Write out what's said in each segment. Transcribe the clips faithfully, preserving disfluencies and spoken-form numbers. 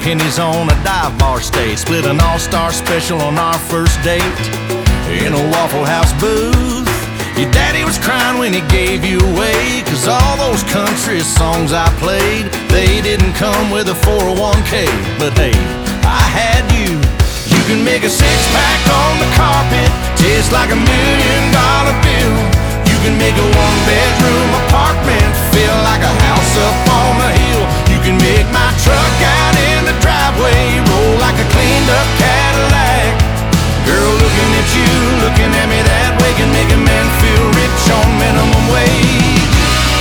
pennies on a dive bar stay. Split an all-star special on our first date in a Waffle House booth. Your daddy was crying when he gave you away, 'cause all those country songs I played, they didn't come with a four oh one K. But hey, I had you. You can make a six-pack on the carpet taste like a million dollar bill. You can make a one-bedroom apartment feel like a house up on the hill. You can make my truck out in the driveway roll like a cleaned-up Cadillac. Girl, looking at you, looking at me that way can make a man feel rich on minimum wage.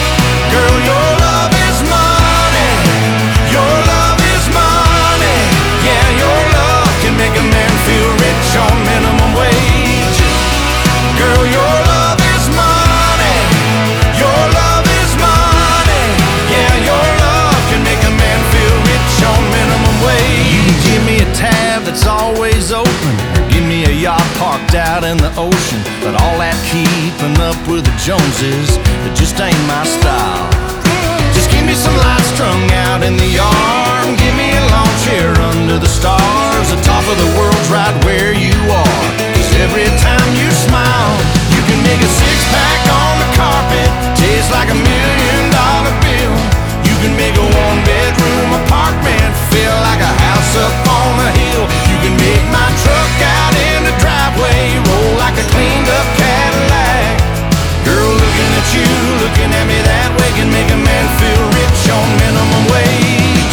Girl, your love is money. Your love is money. Yeah, your love can make a man feel rich on minimum wage. Girl, your love is money. Your love is money. Yeah, your love can make a man feel rich on minimum wage. You can give me a tab that's always open, give me a yacht parked out in the ocean, but all that keeping up with the Joneses, it just ain't my style. Just give me some lights strung out in the yard, and give me a lawn chair under the stars. The top of the world's right where you are, 'cause every time you smile, you can make a six-pack on the carpet taste like a million dollar bill. You can make a one-bedroom apartment feel like a house up on the hill. You can make my truck out in the driveway roll like a cleaned-up Cadillac. Girl, looking at you, looking at me that way can make a man feel rich on minimum wage.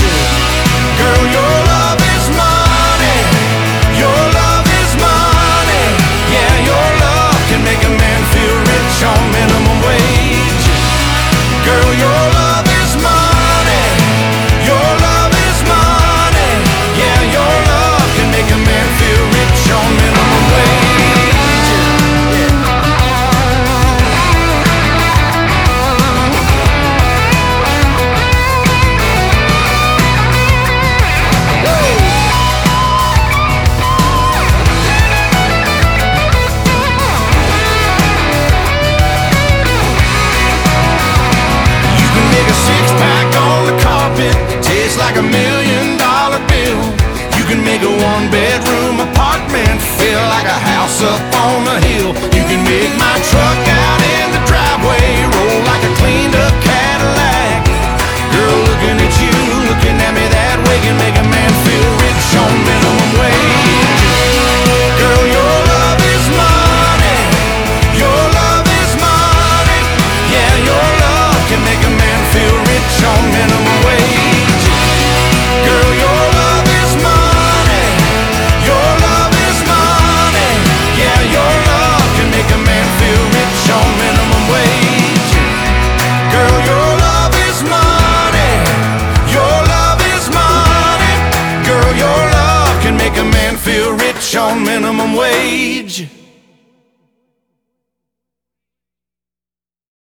Girl, your love is money. Your love is money. Yeah, your love can make a man feel rich on minimum wage. Girl, your love is money. Your love is money. Yeah, your love can make a man feel rich on minimum wage. Like a million dollar bill. You can make a one bedroom apartment feel like a house up on the hill. You can make my truck out in the driveway roll like a cleaned up Cadillac. Girl, looking at you, looking at me that way can make a man feel rich on minimum wage. Girl, your love is money. Your love is money. Yeah, your love can make a man feel rich on minimum wage. Girl, your love is money. Your love is money. Yeah, your love can make a man feel rich on minimum wage. Girl, your love is money. Your love is money. Girl, your love can make a man feel rich on minimum wage.